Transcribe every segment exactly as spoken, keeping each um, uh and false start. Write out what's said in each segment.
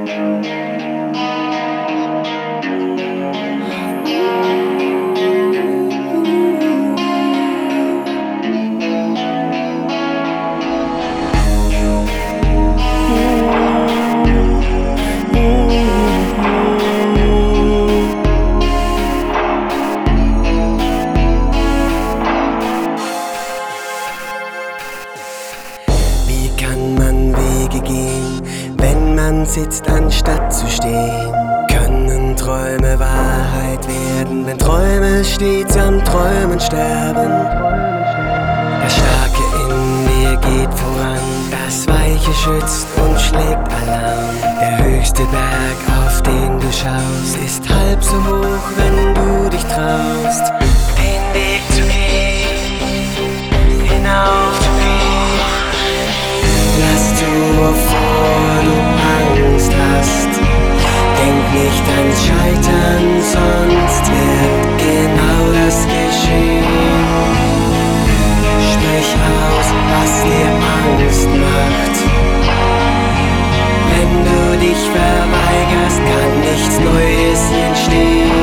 Kann man Wege gehen, wenn man sitzt, anstatt zu stehen? Können Träume Wahrheit werden, wenn Träume stets am Träumen sterben? Das Starke in dir geht voran, das Weiche schützt und schlägt Alarm. Der höchste Berg, auf den du schaust, ist halb so hoch, wenn du dich traust, den Weg zu gehen, hinauf zu gehen. Lass zu, wovor du Angst hast. Denk nicht ans Scheitern, sonst wird genau das geschehen. Sprich aus, was dir Angst macht. Wenn du dich verweigerst, kann nichts Neues entstehen.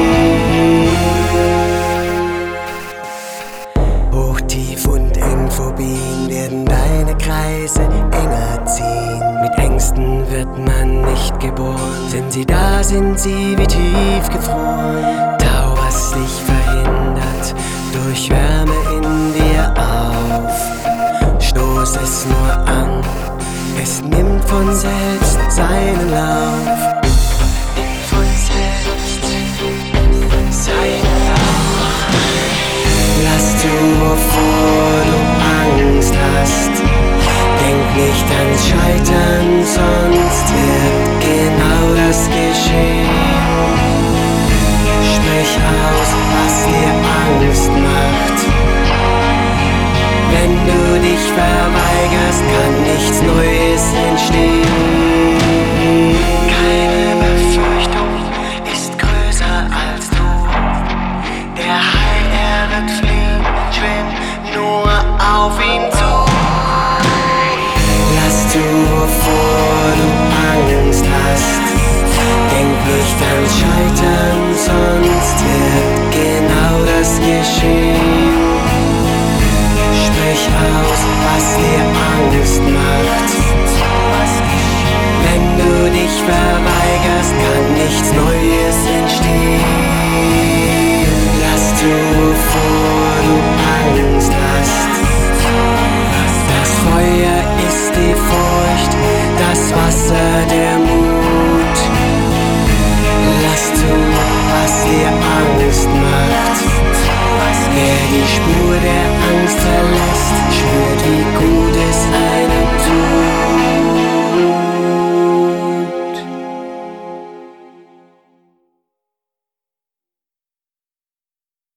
Hoch, tief und eng Phobien werden deine Kreise enger ziehen. Mit Ängsten wird man nicht geboren, wenn sie da sind, sie wie tief gefroren. Tau, was dich verhindert, durch Wärme in dir auf. Stoß es nur an, es nimmt von selbst seinen Lauf. Nimmt von selbst seinen Lauf. Lass zu, wovor du Angst hast. Denk nicht ans Scheitern, sonst wird genau das geschehen. Sprich aus, was dir Angst macht. Wenn du dich verweigerst, kann nichts Neues entstehen.